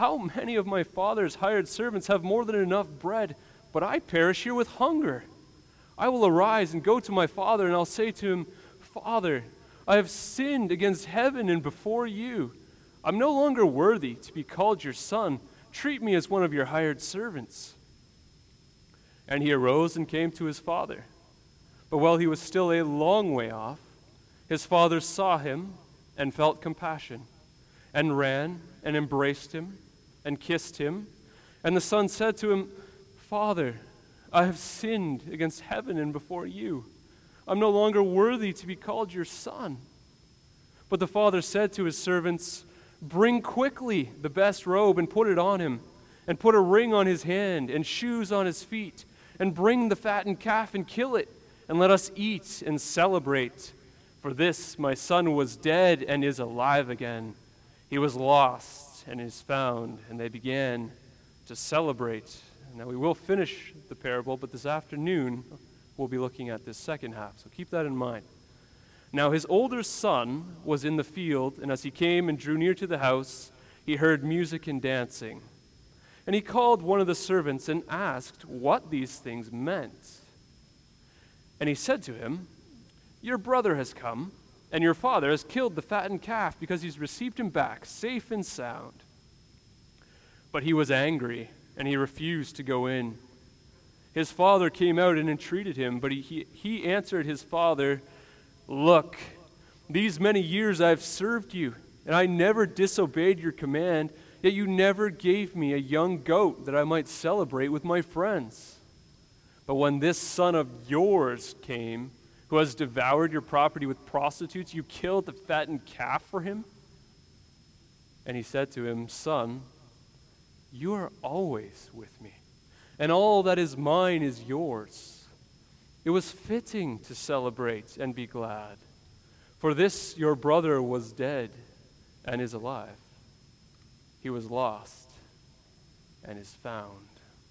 How many of my father's hired servants have more than enough bread, but I perish here with hunger? I will arise and go to my father, and I'll say to him, Father, I have sinned against heaven and before you. I'm no longer worthy to be called your son. Treat me as one of your hired servants." And he arose and came to his father. But while he was still a long way off, his father saw him and felt compassion, and ran and embraced him and kissed him. And the son said to him, "Father, I have sinned against heaven and before you. I'm no longer worthy to be called your son." But the father said to his servants, "Bring quickly the best robe and put it on him, and put a ring on his hand and shoes on his feet, and bring the fattened calf and kill it, and let us eat and celebrate. For this my son was dead and is alive again. He was lost and is found." And they began to celebrate. Now we will finish the parable, but this afternoon we'll be looking at this second half, so keep that in mind. Now his older son was in the field, and as he came and drew near to the house, he heard music and dancing. And he called one of the servants and asked what these things meant. And he said to him, "Your brother has come, and your father has killed the fattened calf because he's received him back safe and sound." But he was angry, and he refused to go in. His father came out and entreated him, but he answered his father, "Look, these many years I've served you, and I never disobeyed your command, yet you never gave me a young goat that I might celebrate with my friends. But when this son of yours came, who has devoured your property with prostitutes, you killed the fattened calf for him?" And he said to him, "Son, you are always with me, and all that is mine is yours. It was fitting to celebrate and be glad. For this your brother was dead and is alive. He was lost and is found."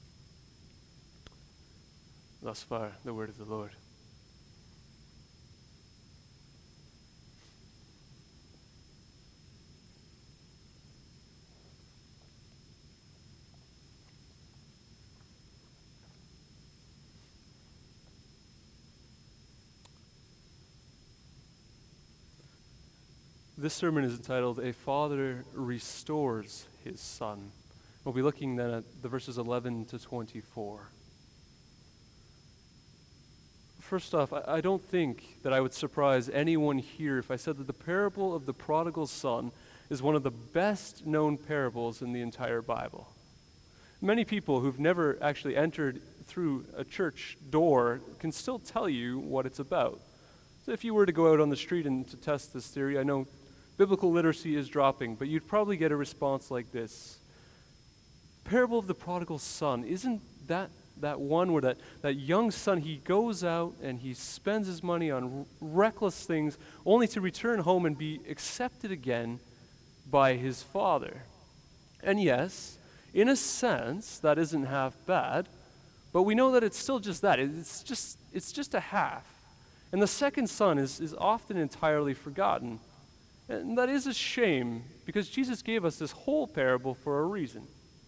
Thus far, the word of the Lord. This sermon is entitled, "A Father Restores His Son." We'll be looking then at the verses 11 to 24. First off, I don't think that I would surprise anyone here if I said that the parable of the prodigal son is one of the best known parables in the entire Bible. Many people who've never actually entered through a church door can still tell you what it's about. So if you were to go out on the street and to test this theory, I know biblical literacy is dropping, but you'd probably get a response like this. Parable of the prodigal son, isn't that one where that young son, he goes out and he spends his money on reckless things only to return home and be accepted again by his father? And yes, in a sense, that isn't half bad, but we know that it's still just that. It's just a half. And the second son is often entirely forgotten. And that is a shame, because Jesus gave us this whole parable for a reason.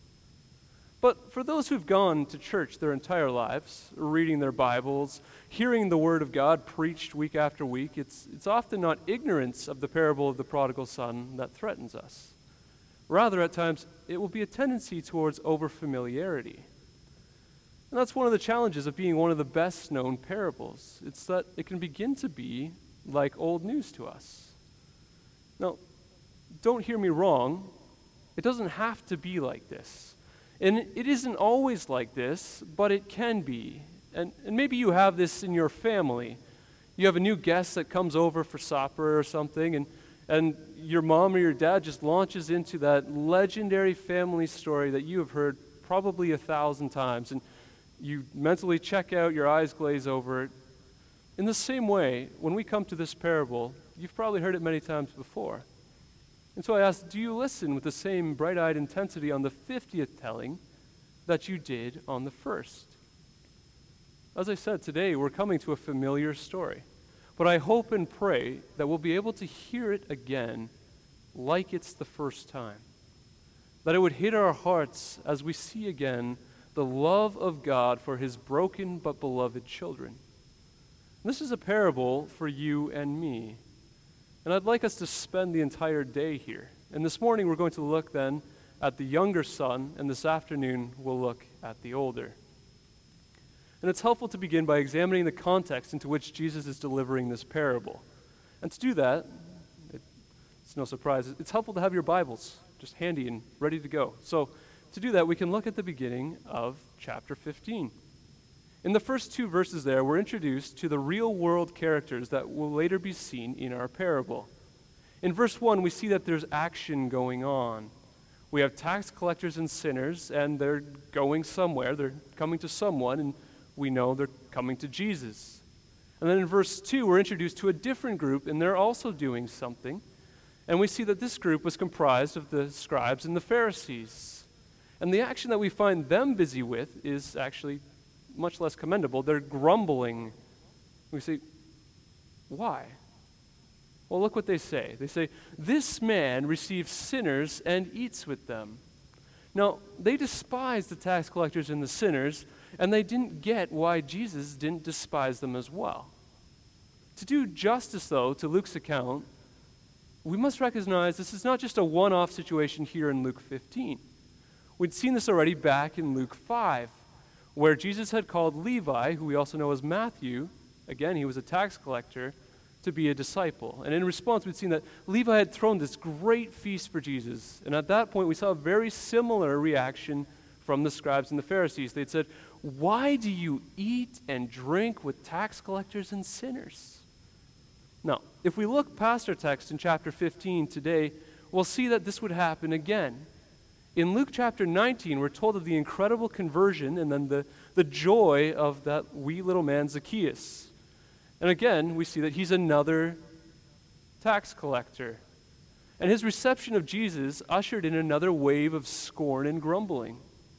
But for those who've gone to church their entire lives, reading their Bibles, hearing the Word of God preached week after week, it's often not ignorance of the parable of the prodigal son that threatens us. Rather, at times, it will be a tendency towards overfamiliarity. And that's one of the challenges of being one of the best known parables. It's that it can begin to be like old news to us. Now, don't hear me wrong. It doesn't have to be like this. And it isn't always like this, but it can be. And maybe you have this in your family. You have a new guest that comes over for supper or something, and your mom or your dad just launches into that legendary family story that you have heard probably 1,000 times, and you mentally check out, your eyes glaze over it. In the same way, when we come to this parable, you've probably heard it many times before. And so I ask, do you listen with the same bright-eyed intensity on the 50th telling that you did on the first? As I said, today we're coming to a familiar story, but I hope and pray that we'll be able to hear it again like it's the first time. that it would hit our hearts as we see again the love of God for his broken but beloved children. This is a parable for you and me. And I'd like us to spend the entire day here. And this morning we're going to look then at the younger son, and this afternoon we'll look at the older. And it's helpful to begin by examining the context into which Jesus is delivering this parable. And to do that, it's no surprise, it's helpful to have your Bibles just handy and ready to go. So to do that, we can look at the beginning of chapter 15. In the first two verses there, we're introduced to the real-world characters that will later be seen in our parable. In verse 1, we see that there's action going on. We have tax collectors and sinners, and they're going somewhere. They're coming to someone, and we know they're coming to Jesus. And then in verse 2, we're introduced to a different group, and they're also doing something. And we see that this group was comprised of the scribes and the Pharisees. And the action that we find them busy with is actually much less commendable. They're grumbling. We say, why? Well, look what they say. They say, "This man receives sinners and eats with them." Now, they despise the tax collectors and the sinners, and they didn't get why Jesus didn't despise them as well. To do justice, though, to Luke's account, we must recognize this is not just a one-off situation here in Luke 15. We'd seen this already back in Luke 5, where Jesus had called Levi, who we also know as Matthew, again, he was a tax collector, to be a disciple. And in response, we'd seen that Levi had thrown this great feast for Jesus. And at that point, we saw a very similar reaction from the scribes and the Pharisees. They'd said, "Why do you eat and drink with tax collectors and sinners?" Now, if we look past our text in chapter 15 today, we'll see that this would happen again. In Luke chapter 19, we're told of the incredible conversion and then the joy of that wee little man Zacchaeus. And again, we see that he's another tax collector. And his reception of Jesus ushered in another wave of scorn and grumbling.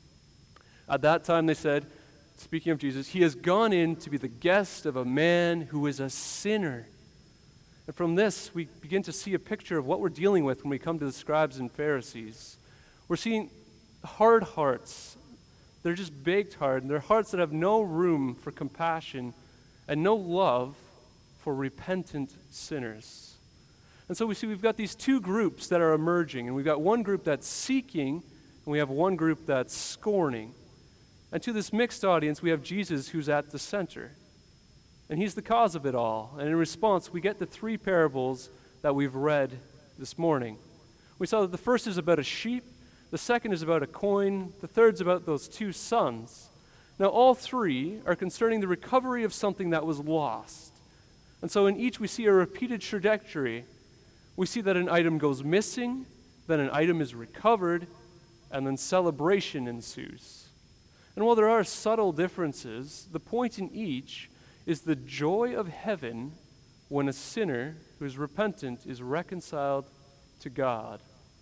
At that time, they said, speaking of Jesus, "He has gone in to be the guest of a man who is a sinner." And from this, we begin to see a picture of what we're dealing with when we come to the scribes and Pharisees. We're seeing hard hearts. They're just baked hard, and they're hearts that have no room for compassion and no love for repentant sinners. And so we see we've got these two groups that are emerging, and we've got one group that's seeking, and we have one group that's scorning. And to this mixed audience, we have Jesus who's at the center. And he's the cause of it all. And in response, we get the three parables that we've read this morning. We saw that the first is about a sheep, the second is about a coin, the third's about those two sons. Now, all three are concerning the recovery of something that was lost. And so in each we see a repeated trajectory. We see that an item goes missing, then an item is recovered, and then celebration ensues. And while there are subtle differences, the point in each is the joy of heaven when a sinner who is repentant is reconciled to God.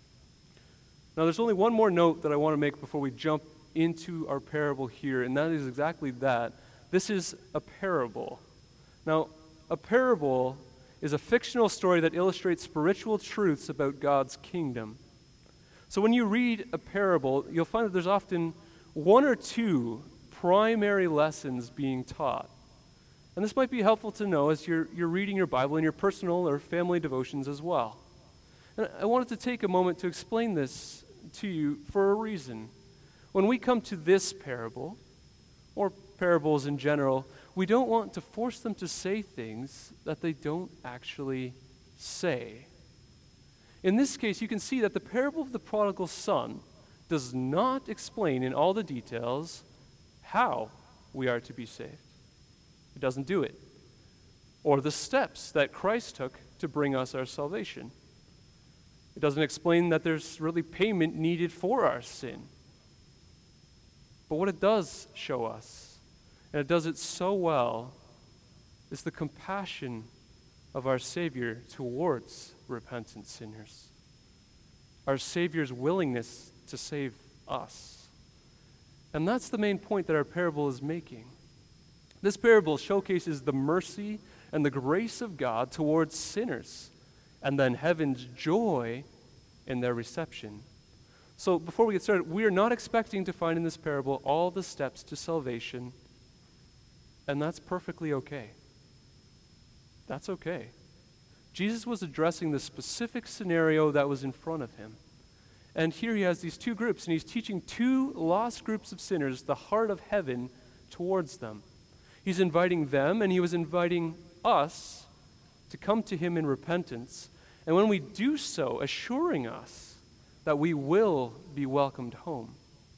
Now, there's only one more note that I want to make before we jump into our parable here, and that is exactly that. This is a parable. Now, a parable is a fictional story that illustrates spiritual truths about God's kingdom. So when you read a parable, you'll find that there's often one or two primary lessons being taught. And this might be helpful to know as you're reading your Bible in your personal or family devotions as well. And I wanted to take a moment to explain this to you for a reason. When we come to this parable, or parables in general, we don't want to force them to say things that they don't actually say. In this case, you can see that the parable of the prodigal son does not explain in all the details how we are to be saved. It doesn't do it. Or the steps that Christ took to bring us our salvation. It doesn't explain that there's really payment needed for our sin. But what it does show us, and it does it so well, is the compassion of our Savior towards repentant sinners. Our Savior's willingness to save us. And that's the main point that our parable is making. This parable showcases the mercy and the grace of God towards sinners, and then heaven's joy in their reception. So before we get started, we are not expecting to find in this parable all the steps to salvation, and that's perfectly okay. That's okay. Jesus was addressing the specific scenario that was in front of him. And here he has these two groups, and he's teaching two lost groups of sinners the heart of heaven towards them. He's inviting them, and he was inviting us to come to him in repentance. And when we do so, assuring us that we will be welcomed home.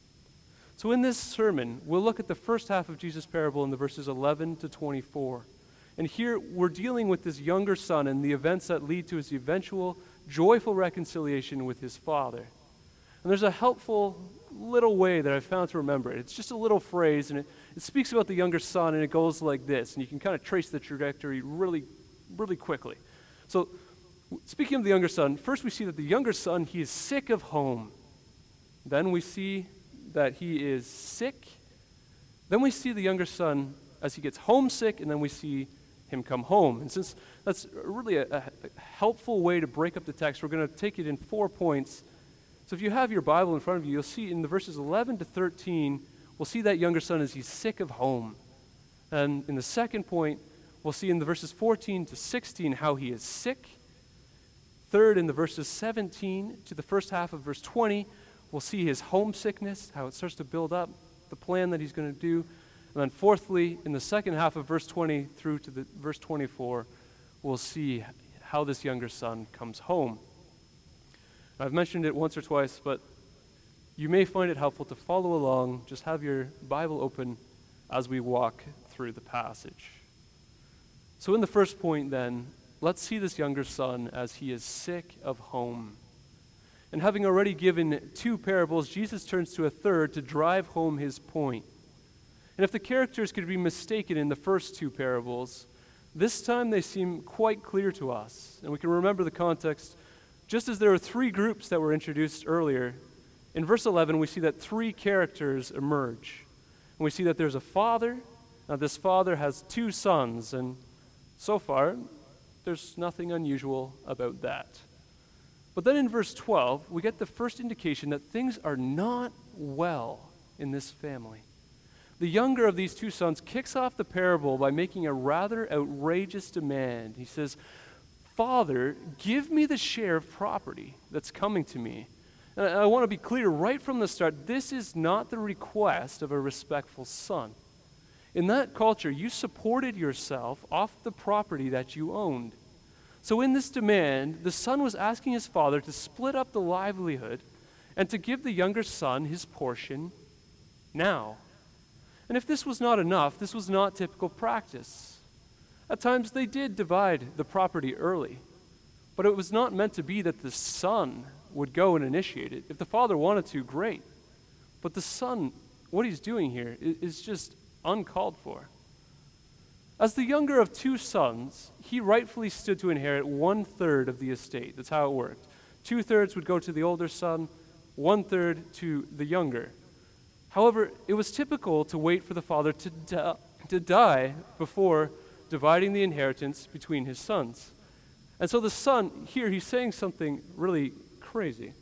So in this sermon, we'll look at the first half of Jesus' parable in the verses 11 to 24. And here we're dealing with this younger son and the events that lead to his eventual joyful reconciliation with his father. And there's a helpful little way that I've found to remember it. It's just a little phrase, and it speaks about the younger son, and it goes like this. And you can kind of trace the trajectory really, really quickly. So speaking of the younger son, first we see that the younger son, he is sick of home. Then we see that he is sick. Then we see the younger son as he gets homesick, and then we see him come home. And since that's really a helpful way to break up the text, we're going to take it in 4 points. So if you have your Bible in front of you, you'll see in the verses 11 to 13, we'll see that younger son as he's sick of home. And in the second point, we'll see in the verses 14 to 16 how he is sick. Third, in the verses 17 to the first half of verse 20, we'll see his homesickness, how it starts to build up, the plan that he's going to do. And then fourthly, in the second half of verse 20 through to the verse 24, we'll see how this younger son comes home. I've mentioned it once or twice, but you may find it helpful to follow along. Just have your Bible open as we walk through the passage. So in the first point then, let's see this younger son as he is sick of home. And having already given 2 parables, Jesus turns to a third to drive home his point. And if the characters could be mistaken in the first 2 parables, this time they seem quite clear to us. And we can remember the context. Just as there were 3 groups that were introduced earlier, in verse 11 we see that 3 characters emerge. And we see that there's a father. Now this father has 2 sons, and so far there's nothing unusual about that. But then in verse 12, we get the first indication that things are not well in this family. The younger of these 2 sons kicks off the parable by making a rather outrageous demand. He says, "Father, give me the share of property that's coming to me." And I want to be clear right from the start, this is not the request of a respectful son. In that culture, you supported yourself off the property that you owned. So in this demand, the son was asking his father to split up the livelihood and to give the younger son his portion now. And if this was not enough, this was not typical practice. At times they did divide the property early, but it was not meant to be that the son would go and initiate it. If the father wanted to, great. But the son, what he's doing here is just uncalled for. As the younger of 2 sons, he rightfully stood to inherit 1/3 of the estate. That's how it worked. 2/3 would go to the older son, 1/3 to the younger. However, it was typical to wait for the father to die before dividing the inheritance between his sons. And so the son, here, he's saying something really crazy.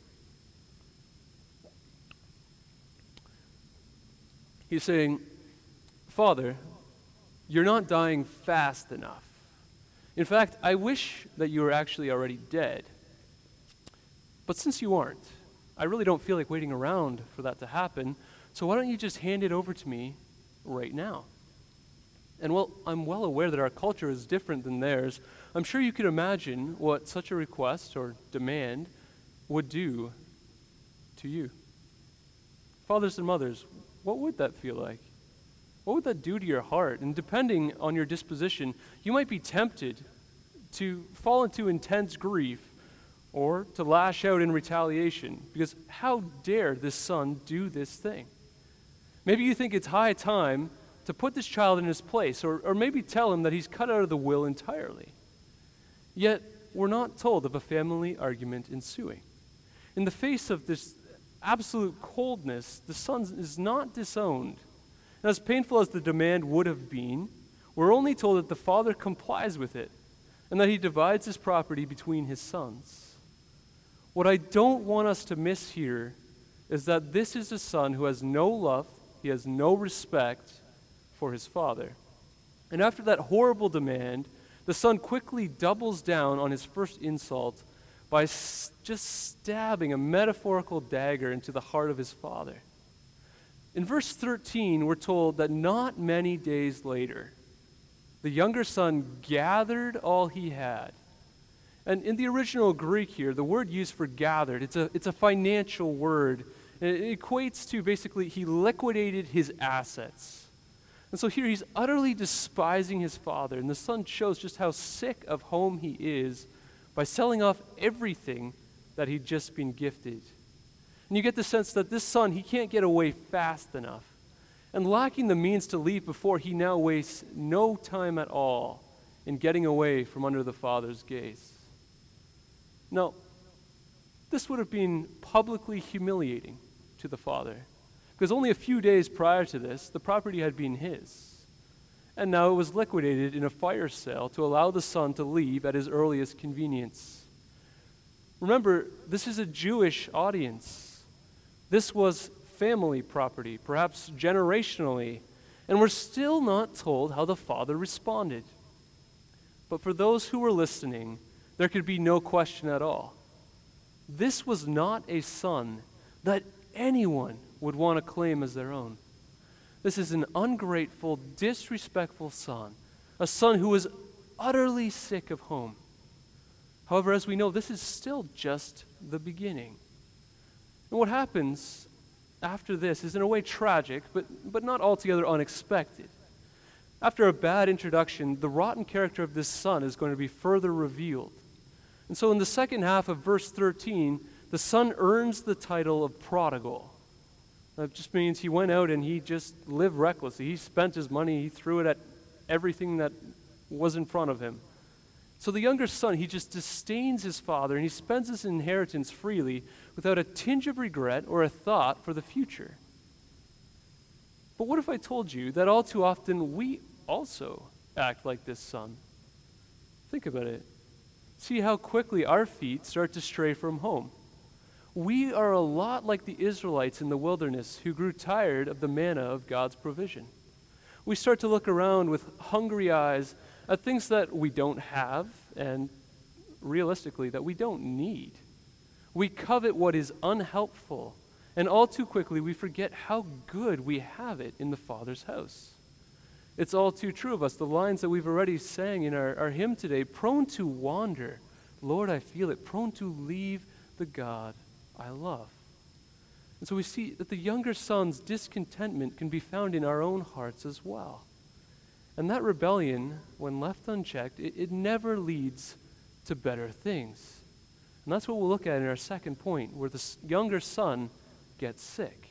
He's saying, "Father, you're not dying fast enough. In fact, I wish that you were actually already dead. But since you aren't, I really don't feel like waiting around for that to happen. So why don't you just hand it over to me right now?" And well, I'm well aware that our culture is different than theirs. I'm sure you could imagine what such a request or demand would do to you. Fathers and mothers, what would that feel like? What would that do to your heart? And depending on your disposition, you might be tempted to fall into intense grief or to lash out in retaliation, because how dare this son do this thing? Maybe you think it's high time to put this child in his place, or maybe tell him that he's cut out of the will entirely. Yet, we're not told of a family argument ensuing. In the face of this absolute coldness, the son is not disowned. And as painful as the demand would have been, we're only told that the father complies with it, and that he divides his property between his sons. What I don't want us to miss here is that this is a son who has no love, he has no respect for his father. And after that horrible demand, the son quickly doubles down on his first insult by just stabbing a metaphorical dagger into the heart of his father. In verse 13, we're told that not many days later, the younger son gathered all he had. And in the original Greek here, the word used for gathered, it's a financial word. It equates to basically he liquidated his assets. And so here he's utterly despising his father, and the son shows just how sick of home he is by selling off everything that he'd just been gifted. And you get the sense that this son, he can't get away fast enough. And lacking the means to leave before, he now wastes no time at all in getting away from under the father's gaze. Now, this would have been publicly humiliating to the father, because only a few days prior to this, the property had been his. And now it was liquidated in a fire sale to allow the son to leave at his earliest convenience. Remember, this is a Jewish audience. This was family property, perhaps generationally, and we're still not told how the father responded. But for those who were listening, there could be no question at all. This was not a son that anyone would want to claim as their own. This is an ungrateful, disrespectful son, a son who was utterly sick of home. However, as we know, this is still just the beginning. And what happens after this is in a way tragic, but not altogether unexpected. After a bad introduction, the rotten character of this son is going to be further revealed. And so in the second half of verse 13, the son earns the title of prodigal. That just means he went out and he just lived recklessly. He spent his money, he threw it at everything that was in front of him. So the younger son, he just disdains his father and he spends his inheritance freely without a tinge of regret or a thought for the future. But what if I told you that all too often we also act like this son? Think about it. See how quickly our feet start to stray from home. We are a lot like the Israelites in the wilderness who grew tired of the manna of God's provision. We start to look around with hungry eyes at things that we don't have and, realistically, that we don't need. We covet what is unhelpful, and all too quickly we forget how good we have it in the Father's house. It's all too true of us. The lines that we've already sang in our hymn today, prone to wander, Lord, I feel it, prone to leave the God I love. And so we see that the younger son's discontentment can be found in our own hearts as well. And that rebellion, when left unchecked, it never leads to better things. And that's what we'll look at in our second point, where the younger son gets sick.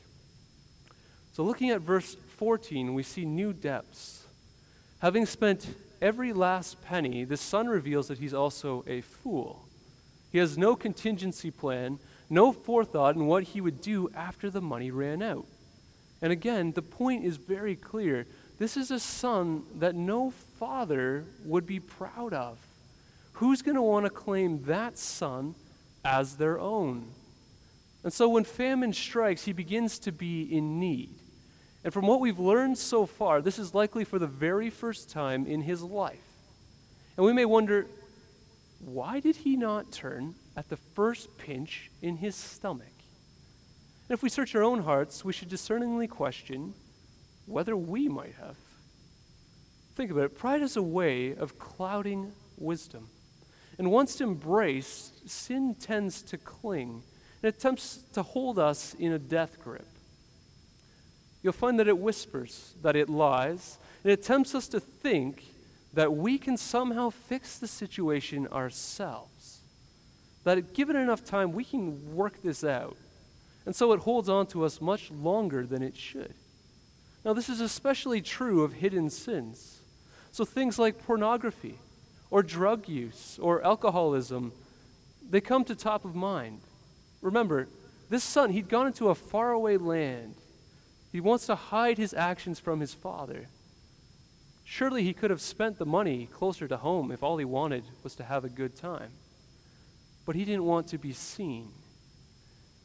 So looking at verse 14, we see new depths. Having spent every last penny, the son reveals that he's also a fool. He has no contingency plan, no forethought in what he would do after the money ran out. And again, the point is very clear. This is a son that no father would be proud of. Who's going to want to claim that son as their own? And so when famine strikes, he begins to be in need. And from what we've learned so far, this is likely for the very first time in his life. And we may wonder, why did he not turn at the first pinch in his stomach? And if we search our own hearts, we should discerningly question whether we might have. Think about it. Pride is a way of clouding wisdom. And once embraced, sin tends to cling. It attempts to hold us in a death grip. You'll find that it whispers, that it lies, and it tempts us to think that we can somehow fix the situation ourselves. That given enough time, we can work this out. And so it holds on to us much longer than it should. Now, this is especially true of hidden sins. So things like pornography, or drug use, or alcoholism, they come to top of mind. Remember, this son, he'd gone into a faraway land. He wants to hide his actions from his father. Surely he could have spent the money closer to home if all he wanted was to have a good time. But he didn't want to be seen.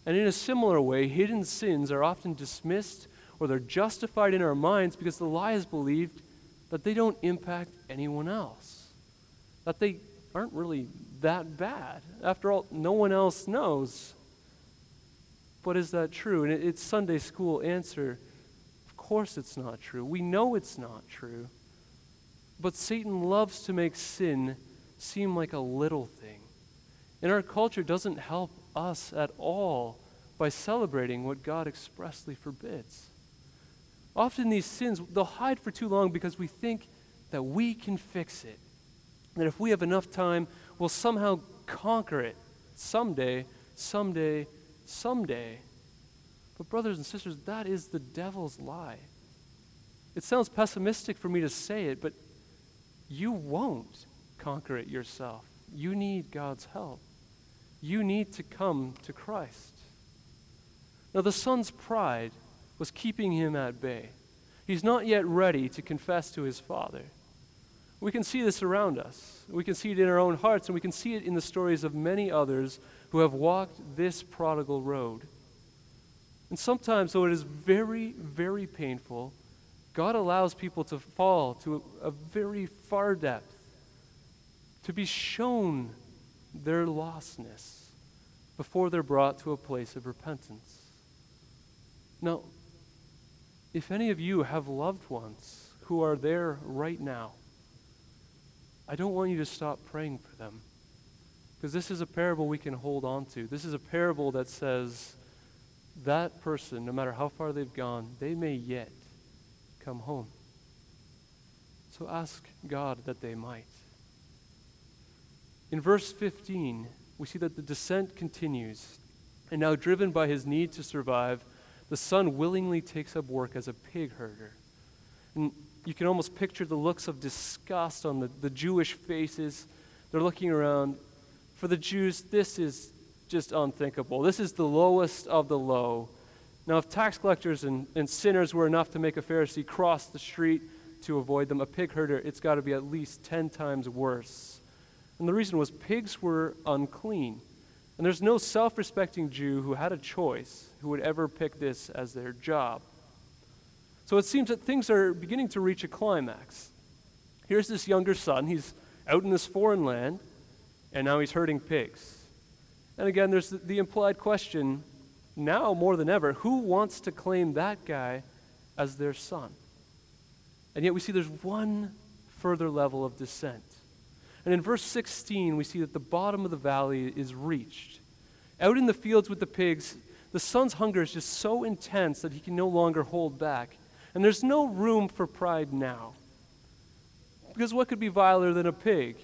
And in a similar way, hidden sins are often dismissed or they're justified in our minds because the lie is believed that they don't impact anyone else, that they aren't really that bad. After all, no one else knows. But is that true? And it's Sunday school answer. Of course it's not true. We know it's not true. But Satan loves to make sin seem like a little thing. And our culture doesn't help us at all by celebrating what God expressly forbids. Often these sins, they'll hide for too long because we think that we can fix it. That if we have enough time, we'll somehow conquer it someday. But brothers and sisters, that is the devil's lie. It sounds pessimistic for me to say it, but you won't conquer it yourself. You need God's help. You need to come to Christ. Now, the son's pride was keeping him at bay. He's not yet ready to confess to his father. We can see this around us. We can see it in our own hearts, and we can see it in the stories of many others who have walked this prodigal road. And sometimes, though it is very, very painful, God allows people to fall to a very far depth, to be shown their lostness before they're brought to a place of repentance. Now, if any of you have loved ones who are there right now, I don't want you to stop praying for them, because this is a parable we can hold on to. This is a parable that says that person, no matter how far they've gone, they may yet come home. So ask God that they might. In verse 15, we see that the descent continues, and now driven by his need to survive, the son willingly takes up work as a pig herder. And you can almost picture the looks of disgust on the Jewish faces. They're looking around. For the Jews, this is just unthinkable. This is the lowest of the low. Now, if tax collectors and sinners were enough to make a Pharisee cross the street to avoid them, a pig herder, it's got to be at least 10 times worse. And the reason was pigs were unclean. And there's no self-respecting Jew who had a choice who would ever pick this as their job. So it seems that things are beginning to reach a climax. Here's this younger son. He's out in this foreign land, and now he's herding pigs. And again, there's the implied question, now more than ever, who wants to claim that guy as their son? And yet we see there's one further level of descent. And in verse 16, we see that the bottom of the valley is reached. Out in the fields with the pigs, the son's hunger is just so intense that he can no longer hold back. And there's no room for pride now. Because what could be viler than a pig?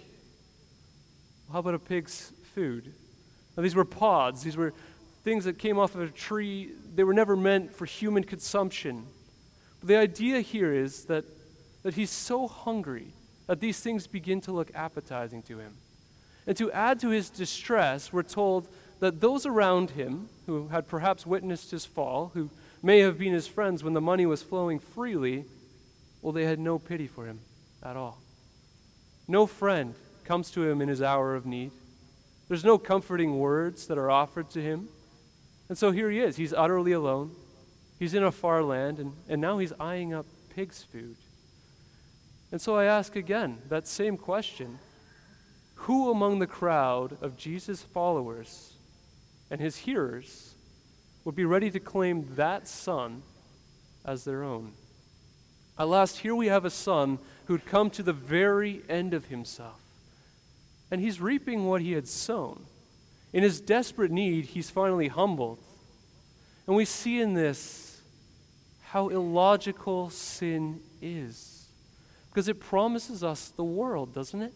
How about a pig's food? Now, these were pods. These were things that came off of a tree. They were never meant for human consumption. But the idea here is that he's so hungry that these things begin to look appetizing to him. And to add to his distress, we're told that those around him, who had perhaps witnessed his fall, who may have been his friends when the money was flowing freely, well, they had no pity for him at all. No friend comes to him in his hour of need. There's no comforting words that are offered to him. And so here he is. He's utterly alone. He's in a far land, and now he's eyeing up pig's food. And so I ask again that same question. Who among the crowd of Jesus' followers and his hearers would be ready to claim that son as their own? At last, here we have a son who'd come to the very end of himself. And he's reaping what he had sown. In his desperate need, he's finally humbled. And we see in this how illogical sin is. Because it promises us the world, doesn't it?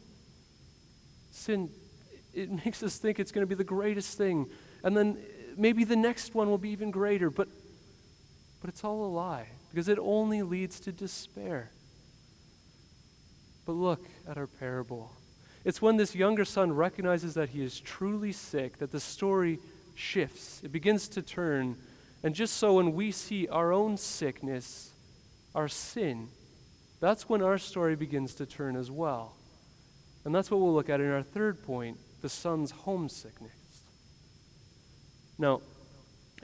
Sin, it makes us think it's going to be the greatest thing. And then maybe the next one will be even greater. But it's all a lie. Because it only leads to despair. But look at our parable. It's when this younger son recognizes that he is truly sick that the story shifts. It begins to turn. And just so when we see our own sickness, our sin, that's when our story begins to turn as well. And that's what we'll look at in our third point, the son's homesickness. Now,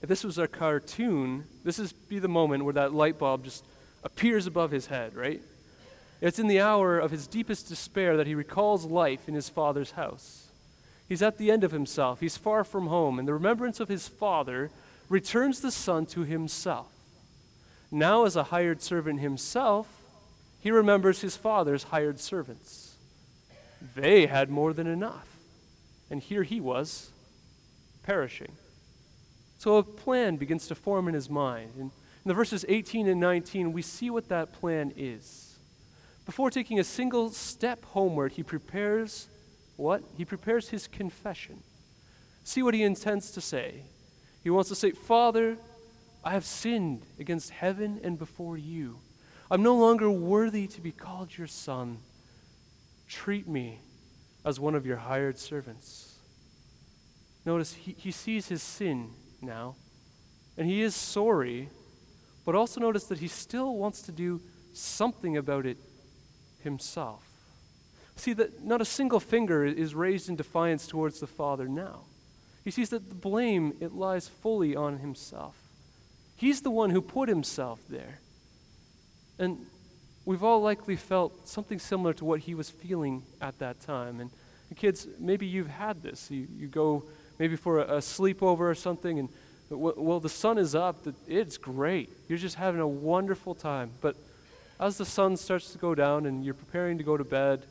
If this was a cartoon, this would be the moment where that light bulb just appears above his head, right? It's in the hour of his deepest despair that he recalls life in his father's house. He's at the end of himself. He's far from home, and the remembrance of his father returns the son to himself. Now, as a hired servant himself, he remembers his father's hired servants. They had more than enough, and here he was, perishing. So a plan begins to form in his mind. And in the verses 18 and 19, we see what that plan is. Before taking a single step homeward, he prepares what? He prepares his confession. See what he intends to say. He wants to say, Father, I have sinned against heaven and before you. I'm no longer worthy to be called your son. Treat me as one of your hired servants. Notice he sees his sin now, and he is sorry, but also notice that he still wants to do something about it himself. See that not a single finger is raised in defiance towards the Father now. He sees that the blame, it lies fully on himself. He's the one who put himself there. And we've all likely felt something similar to what he was feeling at that time. And kids, maybe you've had this. You go maybe for a sleepover or something, and well, the sun is up. It's great. You're just having a wonderful time. But as the sun starts to go down and you're preparing to go to bed,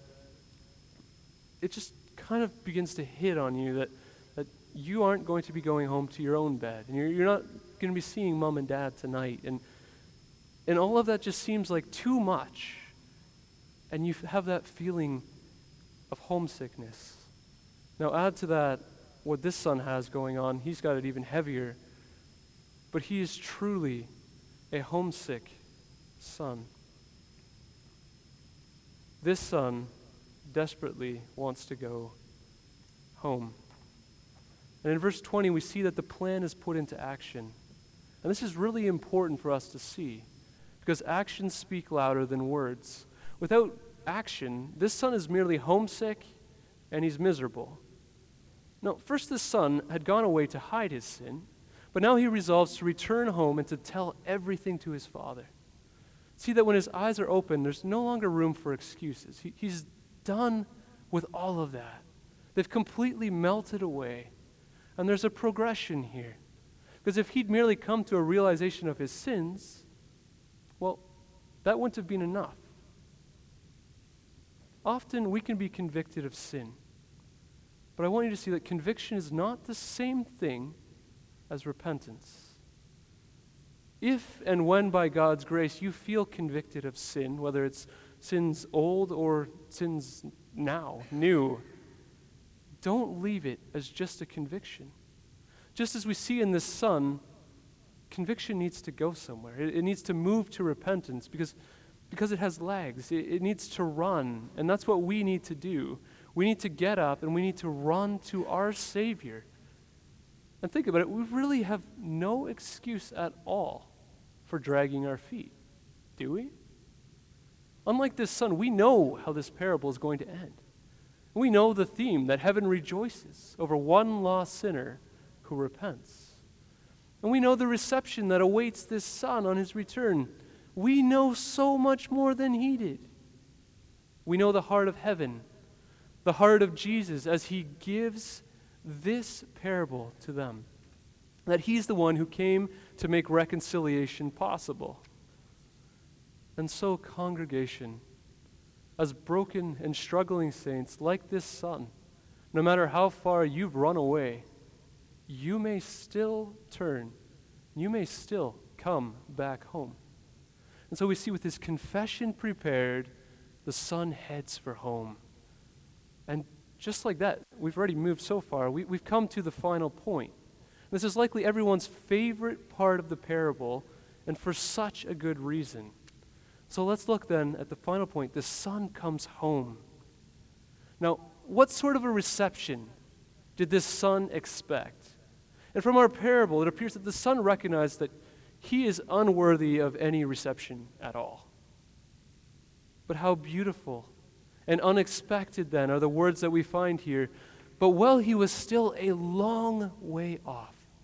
it just kind of begins to hit on you that you aren't going to be going home to your own bed, and you're not going to be seeing mom and dad tonight, and all of that just seems like too much, and you have that feeling of homesickness. Now add to that what this son has going on. He's got it even heavier, but he is truly a homesick son. This son desperately wants to go home. And in verse 20, we see that the plan is put into action. And this is really important for us to see, because actions speak louder than words. Without action, this son is merely homesick and he's miserable. Now, first this son had gone away to hide his sin, but now he resolves to return home and to tell everything to his father. See that when his eyes are open, there's no longer room for excuses. He's done with all of that. They've completely melted away. And there's a progression here. Because if he'd merely come to a realization of his sins, well, that wouldn't have been enough. Often we can be convicted of sin. But I want you to see that conviction is not the same thing as repentance. If and when by God's grace you feel convicted of sin, whether it's sins old or sins now, new, don't leave it as just a conviction. Just as we see in this son, conviction needs to go somewhere. It needs to move to repentance because it has legs. It needs to run, and that's what we need to do. We need to get up and we need to run to our Savior. And think about it, we really have no excuse at all for dragging our feet, do we? Unlike this son, we know how this parable is going to end. We know the theme that heaven rejoices over one lost sinner who repents. And we know the reception that awaits this son on his return. We know so much more than he did. We know the heart of heaven, the heart of Jesus as he gives this parable to them. That he's the one who came to make reconciliation possible. And so, congregation, as broken and struggling saints like this son, no matter how far you've run away, you may still turn. You may still come back home. And so we see with his confession prepared, the son heads for home. And just like that, we've already moved so far. We've come to the final point. This is likely everyone's favorite part of the parable, and for such a good reason. So let's look then at the final point. The son comes home. Now, what sort of a reception did this son expect? And from our parable, it appears that the son recognized that he is unworthy of any reception at all. But how beautiful and unexpected then are the words that we find here. But while he was still a long way off,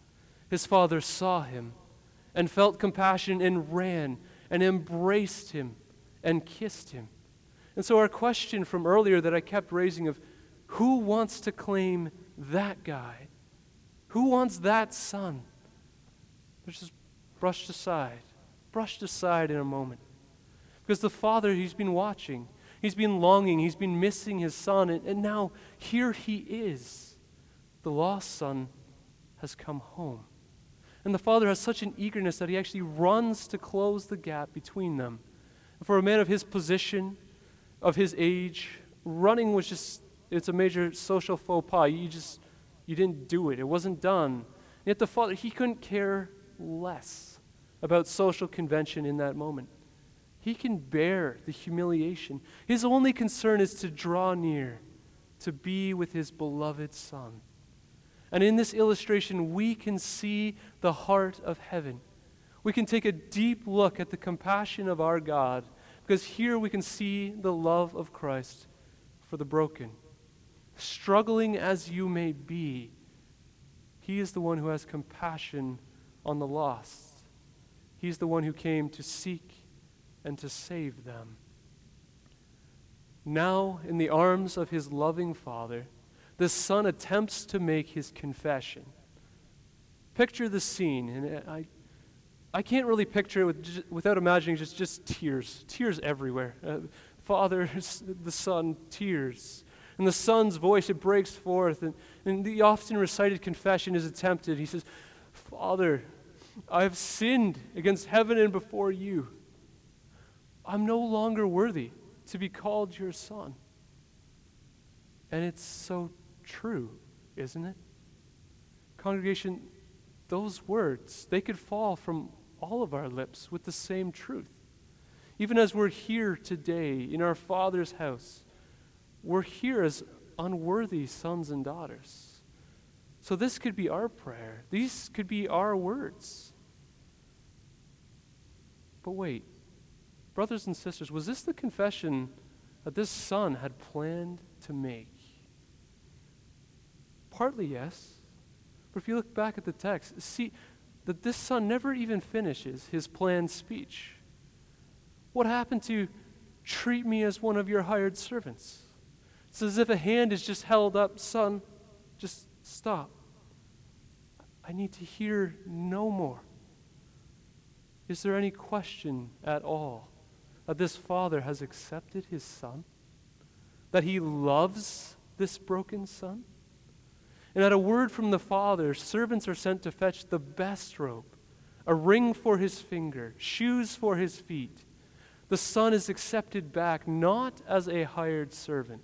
His father saw him and felt compassion and ran and embraced him and kissed him. And so our question from earlier that I kept raising of who wants to claim that guy? Who wants that son? They're just brushed aside in a moment. Because the father, he's been watching, he's been longing, he's been missing his son, and now here he is. The lost son has come home. And the father has such an eagerness that he actually runs to close the gap between them. And for a man of his position, of his age, running was just, it's a major social faux pas. You didn't do it. It wasn't done. And yet the father, he couldn't care less about social convention in that moment. He can bear the humiliation. His only concern is to draw near, to be with his beloved son. And in this illustration, we can see the heart of heaven. We can take a deep look at the compassion of our God, because here we can see the love of Christ for the broken. Struggling as you may be, He is the one who has compassion on the lost. He's the one who came to seek and to save them. Now, in the arms of his loving Father, the Son attempts to make his confession. Picture the scene, and I can't really picture it without imagining just tears everywhere. Father, the Son, tears. And the Son's voice, it breaks forth, and the often recited confession is attempted. He says, Father, I have sinned against heaven and before you. I'm no longer worthy to be called your son. And it's so true, isn't it? Congregation, those words, they could fall from all of our lips with the same truth. Even as we're here today in our Father's house, we're here as unworthy sons and daughters. So this could be our prayer. These could be our words. But wait, brothers and sisters, was this the confession that this son had planned to make? Partly yes. But if you look back at the text, see that this son never even finishes his planned speech. What happened to treat me as one of your hired servants? It's as if a hand is just held up. Son, just stop. I need to hear no more. Is there any question at all that this father has accepted his son? That he loves this broken son? And at a word from the father, servants are sent to fetch the best robe, a ring for his finger, shoes for his feet. The son is accepted back not as a hired servant,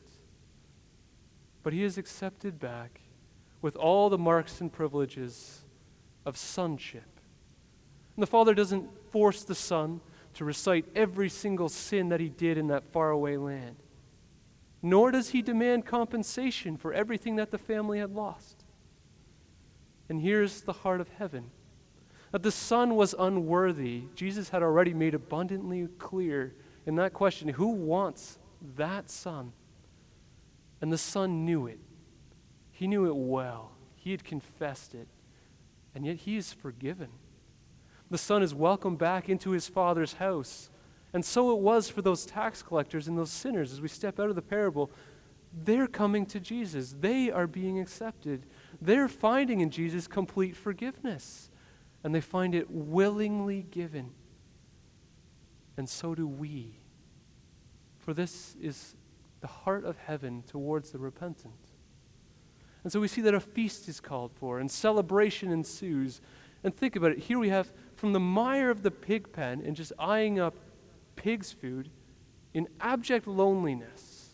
but he is accepted back with all the marks and privileges of sonship. And the father doesn't force the son to recite every single sin that he did in that faraway land, nor does he demand compensation for everything that the family had lost. And here's the heart of heaven. That the son was unworthy, Jesus had already made abundantly clear in that question, who wants that son? And the son knew it. He knew it well. He had confessed it. And yet he is forgiven. The son is welcomed back into his father's house. And so it was for those tax collectors and those sinners. As we step out of the parable, they're coming to Jesus. They are being accepted. They're finding in Jesus complete forgiveness. And they find it willingly given. And so do we. For this is the heart of heaven towards the repentant. And so we see that a feast is called for, and celebration ensues. And think about it. Here we have from the mire of the pig pen and just eyeing up pig's food in abject loneliness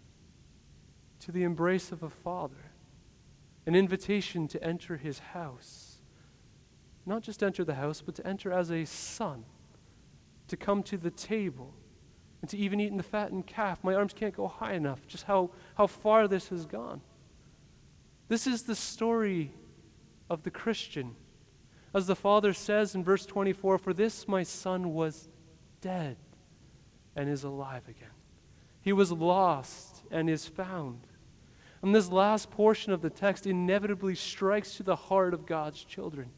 to the embrace of a father, an invitation to enter his house. Not just enter the house, but to enter as a son, to come to the table, and to even eat in the fattened calf. My arms can't go high enough, just how far this has gone. This is the story of the Christian. As the Father says in verse 24, for this my son was dead and is alive again. He was lost and is found. And this last portion of the text inevitably strikes to the heart of God's children.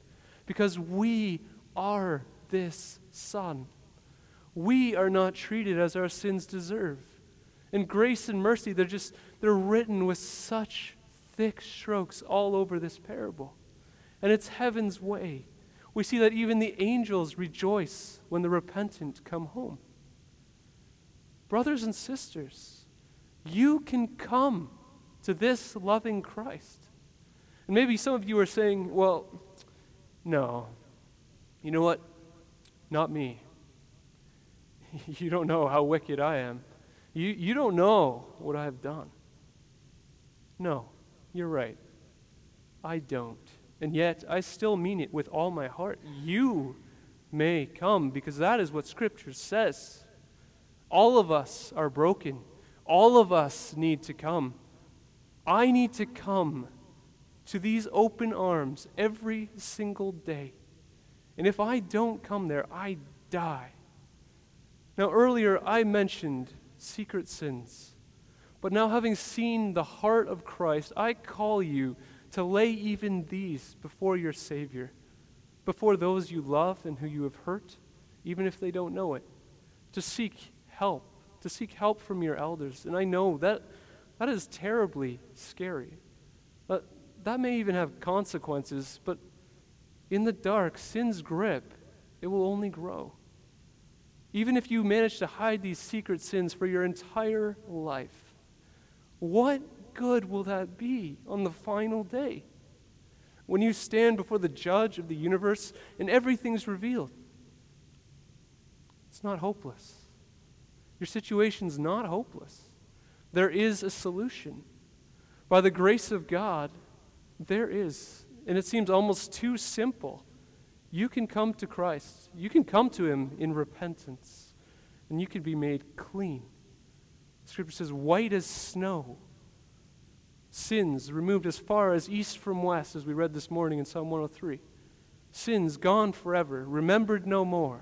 because we are this Son. We are not treated as our sins deserve. And grace and mercy, they're written with such thick strokes all over this parable. And it's heaven's way. We see that even the angels rejoice when the repentant come home. Brothers and sisters, you can come to this loving Christ. And maybe some of you are saying, well, no, you know what? Not me. You don't know how wicked I am. You don't know what I have done. No, you're right. I don't. And yet, I still mean it with all my heart. You may come, because that is what Scripture says. All of us are broken. All of us need to come. I need to come to these open arms every single day. And if I don't come there, I die. Now, earlier I mentioned secret sins. But now, having seen the heart of Christ, I call you to lay even these before your Savior, before those you love and who you have hurt, even if they don't know it, to seek help from your elders. And I know that is terribly scary. That may even have consequences, but in the dark, sin's grip, it will only grow. Even if you manage to hide these secret sins for your entire life, what good will that be on the final day? When you stand before the judge of the universe and everything's revealed, it's not hopeless. Your situation's not hopeless. There is a solution. By the grace of God, there is. And it seems almost too simple. You can come to Christ. You can come to Him in repentance, and you can be made clean. Scripture says, white as snow. Sins removed as far as east from west, as we read this morning in Psalm 103. Sins gone forever, remembered no more.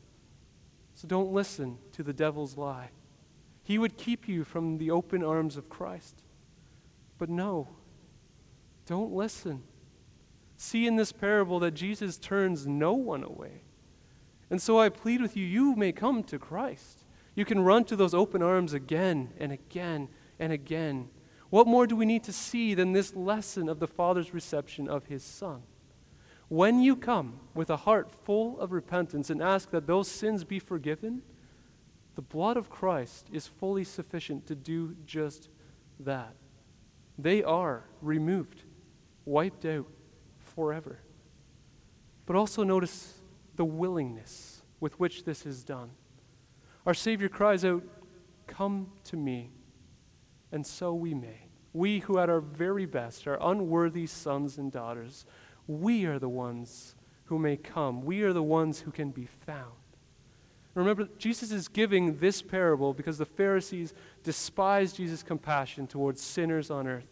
So don't listen to the devil's lie. He would keep you from the open arms of Christ. But no, don't listen. See in this parable that Jesus turns no one away. And so I plead with you, you may come to Christ. You can run to those open arms again and again and again. What more do we need to see than this lesson of the Father's reception of His Son? When you come with a heart full of repentance and ask that those sins be forgiven, the blood of Christ is fully sufficient to do just that. They are removed, wiped out forever. But also notice the willingness with which this is done. Our Savior cries out, "Come to me," and so we may. We who at our very best are unworthy sons and daughters, we are the ones who may come. We are the ones who can be found. Remember, Jesus is giving this parable because the Pharisees despised Jesus' compassion towards sinners on earth.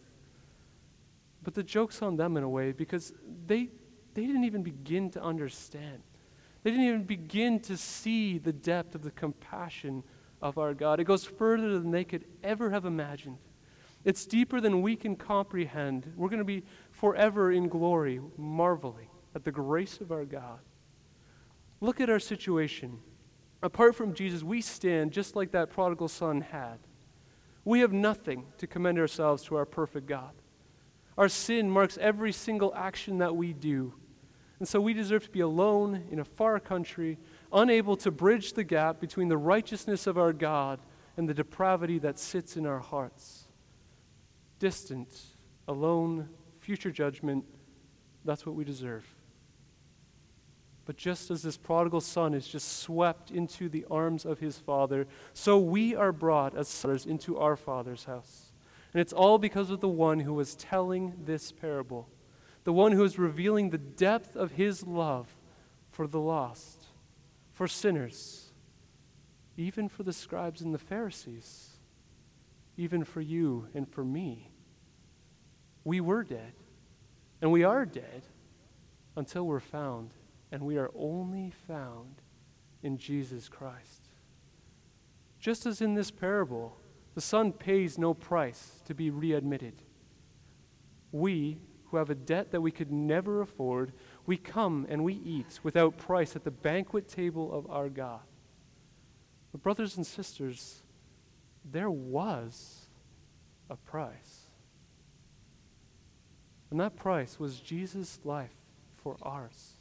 But the joke's on them in a way because they didn't even begin to understand. They didn't even begin to see the depth of the compassion of our God. It goes further than they could ever have imagined. It's deeper than we can comprehend. We're going to be forever in glory, marveling at the grace of our God. Look at our situation. Apart from Jesus, we stand just like that prodigal son had. We have nothing to commend ourselves to our perfect God. Our sin marks every single action that we do. And so we deserve to be alone in a far country, unable to bridge the gap between the righteousness of our God and the depravity that sits in our hearts. Distant, alone, future judgment, that's what we deserve. But just as this prodigal son is just swept into the arms of his father, so we are brought as sons into our Father's house. And it's all because of the one who was telling this parable, the one who is revealing the depth of his love for the lost, for sinners, even for the scribes and the Pharisees, even for you and for me. We were dead, and we are dead until we're found, and we are only found in Jesus Christ. Just as in this parable, the Son pays no price to be readmitted. We, who have a debt that we could never afford, We come and we eat without price at the banquet table of our God. But brothers and sisters, there was a price. And that price was Jesus' life for ours.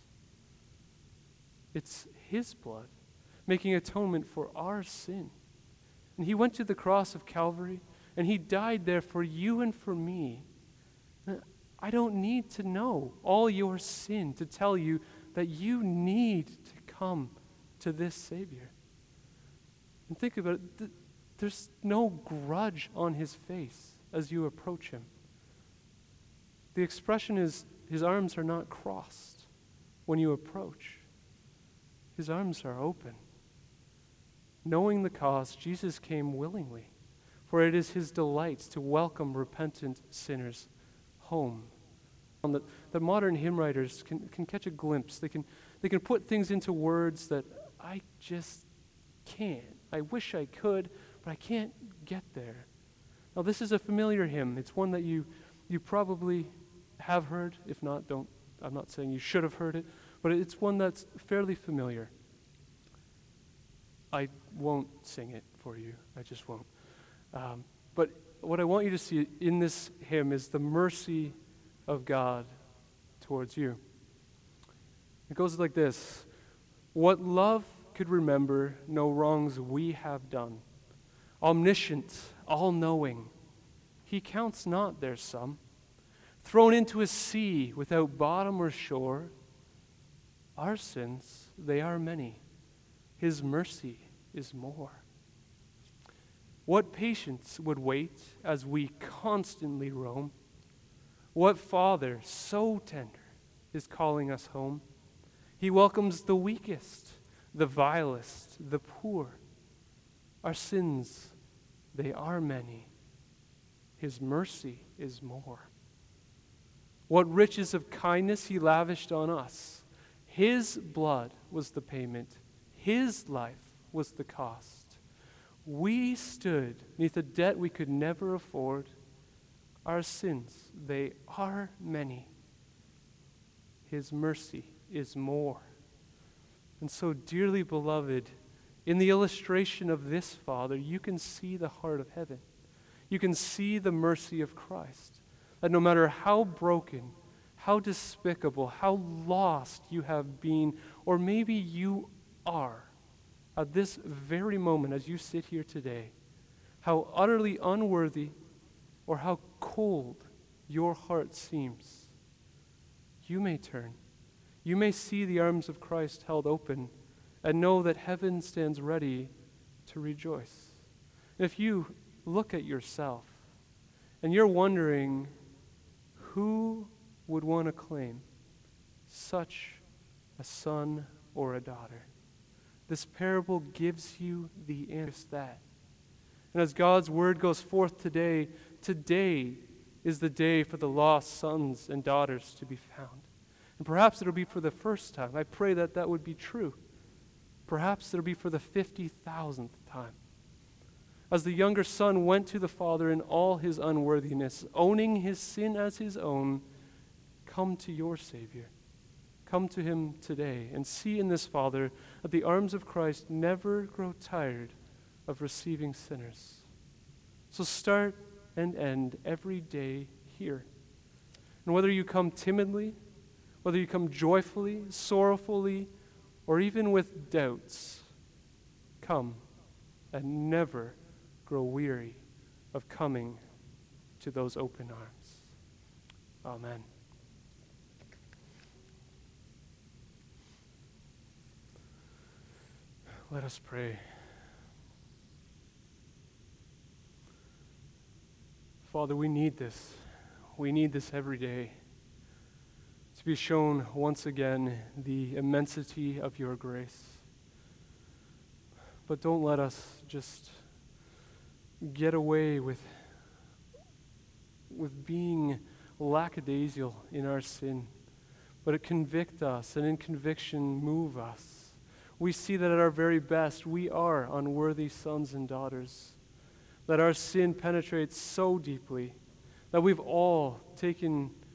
It's his blood making atonement for our sin. And he went to the cross of Calvary, and he died there for you and for me. I don't need to know all your sin to tell you that you need to come to this Savior. And think about it, there's no grudge on his face as you approach him. The expression is, his arms are not crossed when you approach. His arms are open. Knowing the cost, Jesus came willingly, for it is his delight to welcome repentant sinners home. The modern hymn writers can catch a glimpse. They can put things into words that I just can't. I wish I could, but I can't get there. Now, this is a familiar hymn. It's one that you probably have heard. If not, I'm not saying you should have heard it, but it's one that's fairly familiar. I won't sing it for you. I just won't. But what I want you to see in this hymn is the mercy of God towards you. It goes like this: what love could remember no wrongs we have done. Omniscient, all-knowing, he counts not their sum. Thrown into a sea without bottom or shore, our sins, they are many. His mercy is more. What patience would wait as we constantly roam? What Father so tender is calling us home? He welcomes the weakest, the vilest, the poor. Our sins, they are many. His mercy is more. What riches of kindness he lavished on us. His blood was the payment. His life was the cost. We stood neath a debt we could never afford. Our sins, they are many. His mercy is more. And so, dearly beloved, in the illustration of this Father, you can see the heart of heaven. You can see the mercy of Christ. That no matter how broken, how despicable, how lost you have been, or maybe you are at this very moment as you sit here today, how utterly unworthy or how cold your heart seems, you may turn. You may see the arms of Christ held open and know that heaven stands ready to rejoice. If you look at yourself and you're wondering who would want to claim such a son or a daughter, this parable gives you the answer to that. And as God's word goes forth today, today is the day for the lost sons and daughters to be found. And perhaps it'll be for the first time. I pray that that would be true. Perhaps it'll be for the 50,000th time. As the younger son went to the father in all his unworthiness, owning his sin as his own, come to your Savior. Come to him today and see in this Father that the arms of Christ never grow tired of receiving sinners. So start and end every day here. And whether you come timidly, whether you come joyfully, sorrowfully, or even with doubts, come and never grow weary of coming to those open arms. Amen. Let us pray. Father, we need this. We need this every day to be shown once again the immensity of your grace. But don't let us just get away with being lackadaisical in our sin, but convict us, and in conviction move us. We see that at our very best, we are unworthy sons and daughters, that our sin penetrates so deeply, that we've all taken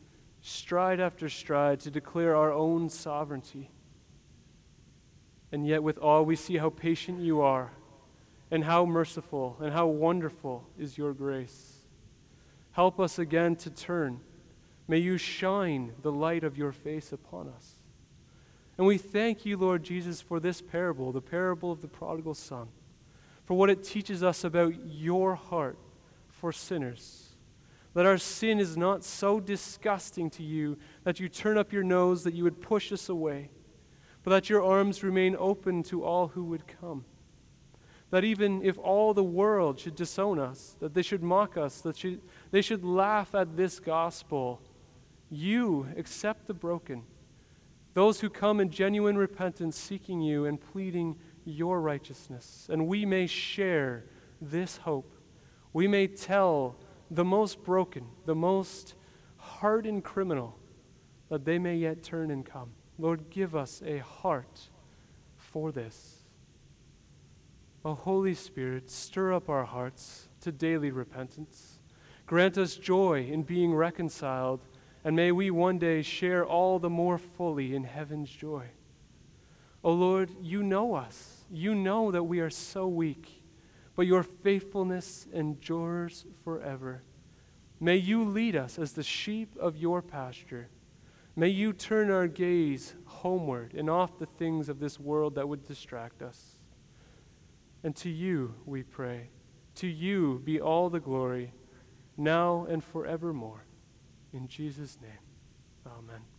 stride after stride, to declare our own sovereignty. And yet with awe we see how patient you are, and how merciful and how wonderful is your grace. Help us again to turn. May you shine the light of your face upon us. And we thank you, Lord Jesus, for this parable, the parable of the prodigal son, for what it teaches us about your heart for sinners. That our sin is not so disgusting to you that you turn up your nose, that you would push us away, but that your arms remain open to all who would come. That even if all the world should disown us, that they should mock us, that they should laugh at this gospel, you accept the broken, those who come in genuine repentance, seeking you and pleading your righteousness. And we may share this hope. We may tell the most broken, the most hardened criminal, that they may yet turn and come. Lord, give us a heart for this. O Holy Spirit, stir up our hearts to daily repentance. Grant us joy in being reconciled, and may we one day share all the more fully in heaven's joy. O Lord, you know us. You know that we are so weak, but your faithfulness endures forever. May you lead us as the sheep of your pasture. May you turn our gaze homeward and off the things of this world that would distract us. And to you we pray. To you be all the glory, now and forevermore. In Jesus' name, amen.